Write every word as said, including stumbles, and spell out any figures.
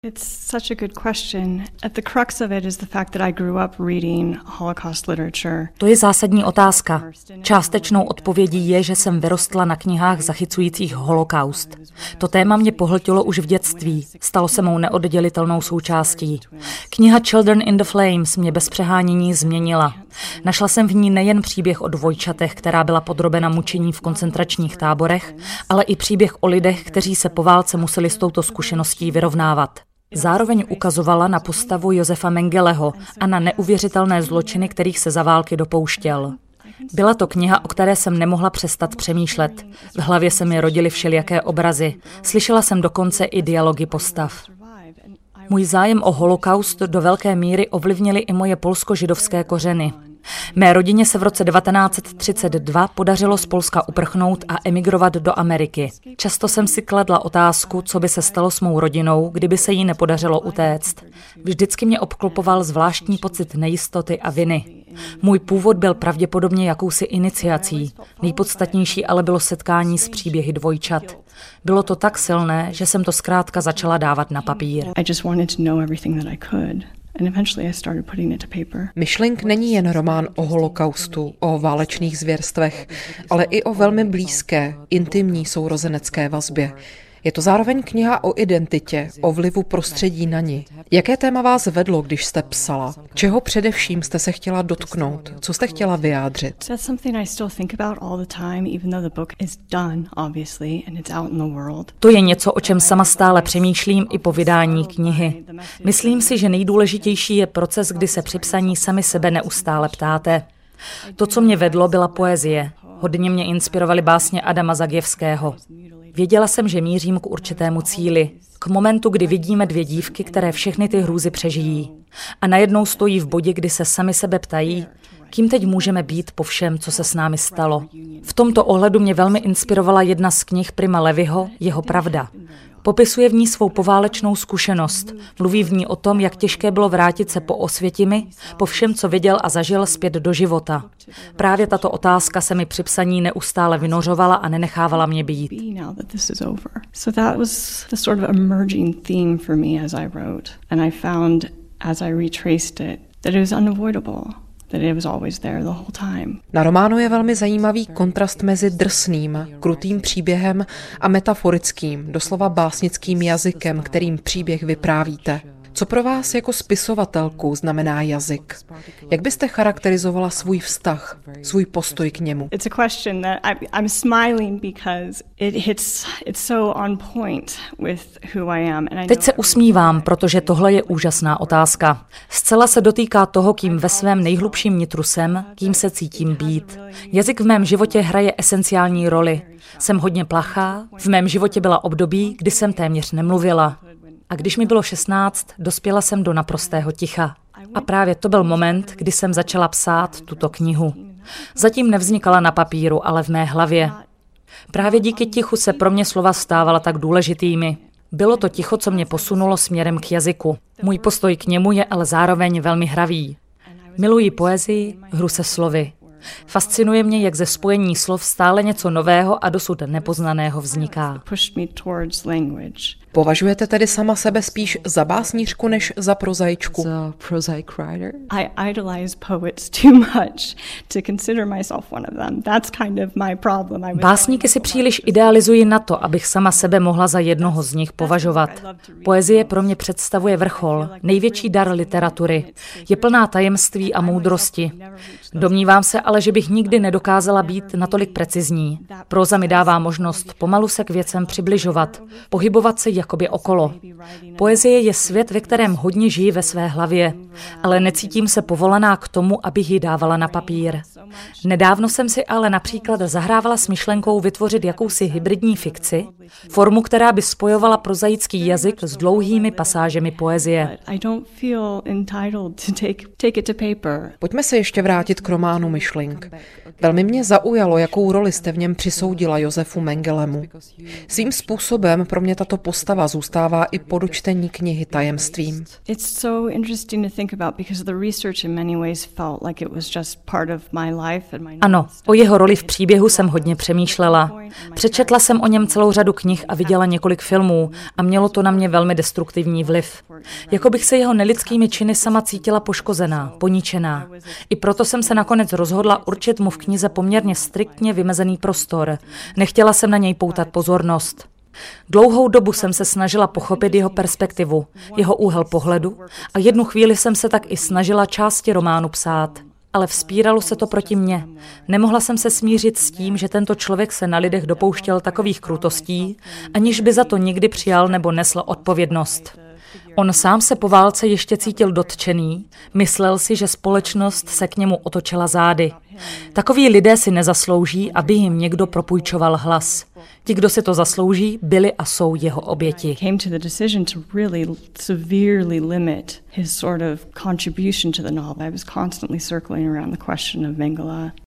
It's such a good question. At the crux of it is the fact that I grew up reading Holocaust literature. To je zásadní otázka. Částečnou odpovědí je, že jsem vyrostla na knihách zachycujících holokaust. To téma mě pohltilo už v dětství. Stalo se mou neoddělitelnou součástí. Kniha Children in the Flames mě bez přehánění změnila. Našla jsem v ní nejen příběh o dvojčatech, která byla podrobena mučení v koncentračních táborech, ale i příběh o lidech, kteří se po válce museli s touto zkušeností vyrovnávat. Zároveň ukazovala na postavu Josefa Mengeleho a na neuvěřitelné zločiny, kterých se za války dopouštěl. Byla to kniha, o které jsem nemohla přestat přemýšlet. V hlavě se mi rodily všelijaké obrazy. Slyšela jsem dokonce i dialogy postav. Můj zájem o holokaust do velké míry ovlivnily i moje polsko-židovské kořeny. Mé rodině se v roce devatenáct set třicet dva podařilo z Polska uprchnout a emigrovat do Ameriky. Často jsem si kladla otázku, co by se stalo s mou rodinou, kdyby se jí nepodařilo utéct. Vždycky mě obklopoval zvláštní pocit nejistoty a viny. Můj původ byl pravděpodobně jakousi iniciací. Nejpodstatnější ale bylo setkání s příběhy dvojčat. Bylo to tak silné, že jsem to zkrátka začala dávat na papír. Myšlenk není jen román o holokaustu, o válečných zvěrstvech, ale i o velmi blízké, intimní sourozenecké vazbě. Je to zároveň kniha o identitě, o vlivu prostředí na ni. Jaké téma vás vedlo, když jste psala? Čeho především jste se chtěla dotknout? Co jste chtěla vyjádřit? To je něco, o čem sama stále přemýšlím i po vydání knihy. Myslím si, že nejdůležitější je proces, kdy se při psaní sami sebe neustále ptáte. To, co mě vedlo, byla poezie. Hodně mě inspirovaly básně Adama Zagěvského. Věděla jsem, že mířím k určitému cíli, k momentu, kdy vidíme dvě dívky, které všechny ty hrůzy přežijí. A najednou stojí v bodě, kdy se sami sebe ptají, kým teď můžeme být po všem, co se s námi stalo. V tomto ohledu mě velmi inspirovala jedna z knih Prima Leviho, Jeho pravda. Popisuje v ní svou poválečnou zkušenost. Mluví v ní o tom, jak těžké bylo vrátit se po Osvětimi, po všem, co viděl a zažil, zpět do života. Právě tato otázka se mi při psaní neustále vynořovala a nenechávala mě být. Na románu je velmi zajímavý kontrast mezi drsným, krutým příběhem a metaforickým, doslova básnickým jazykem, kterým příběh vyprávíte. Co pro vás jako spisovatelku znamená jazyk? Jak byste charakterizovala svůj vztah, svůj postoj k němu? Teď se usmívám, protože tohle je úžasná otázka. Zcela se dotýká toho, kým ve svém nejhlubším nitru jsem, kým se cítím být. Jazyk v mém životě hraje esenciální roli. Jsem hodně plachá, v mém životě byla období, kdy jsem téměř nemluvila. A když mi bylo šestnáct, dospěla jsem do naprostého ticha. A právě to byl moment, kdy jsem začala psát tuto knihu. Zatím nevznikala na papíru, ale v mé hlavě. Právě díky tichu se pro mě slova stávala tak důležitými. Bylo to ticho, co mě posunulo směrem k jazyku. Můj postoj k němu je ale zároveň velmi hravý. Miluji poezii, hru se slovy. Fascinuje mě, jak ze spojení slov stále něco nového a dosud nepoznaného vzniká. Považujete tedy sama sebe spíš za básnířku než za prozaičku? Básníky si příliš idealizuji na to, abych sama sebe mohla za jednoho z nich považovat. Poezie pro mě představuje vrchol, největší dar literatury. Je plná tajemství a moudrosti. Domnívám se ale, že bych nikdy nedokázala být natolik precizní. Próza mi dává možnost pomalu se k věcem přibližovat, pohybovat se jakoby okolo. Poezie je svět, ve kterém hodně žiji ve své hlavě, ale necítím se povolaná k tomu, abych ji dávala na papír. Nedávno jsem si ale například zahrávala s myšlenkou vytvořit jakousi hybridní fikci, formu, která by spojovala prozaický jazyk s dlouhými pasážemi poezie. Pojďme se ještě vrátit k románu Myšlenk. Velmi mě zaujalo, jakou roli jste v něm přisoudila Josefu Mengelemu. Svým způsobem pro mě tato postava postava zůstává i po dočtení knihy Tajemstvím. It's so interesting to think about because the research in many ways felt like it was just part of my life and my Ano, o jeho roli v příběhu jsem hodně přemýšlela. Přečetla jsem o něm celou řadu knih a viděla několik filmů a mělo to na mě velmi destruktivní vliv. Jako bych se jeho nelidskými činy sama cítila poškozená, poničená. I proto jsem se nakonec rozhodla určit mu v knize poměrně striktně vymezený prostor. Nechtěla jsem na něj poutat pozornost. Dlouhou dobu jsem se snažila pochopit jeho perspektivu, jeho úhel pohledu a jednu chvíli jsem se tak i snažila části románu psát. Ale vzpíralo se to proti mně. Nemohla jsem se smířit s tím, že tento člověk se na lidech dopouštěl takových krutostí, aniž by za to nikdy přijal nebo nesl odpovědnost. On sám se po válce ještě cítil dotčený, myslel si, že společnost se k němu otočila zády. Takoví lidé si nezaslouží, aby jim někdo propůjčoval hlas. Ti, kdo si to zaslouží, byli a jsou jeho oběti. Came to the decision to really severely limit his sort of contribution to the novel. I was constantly circling around the question of Mengele.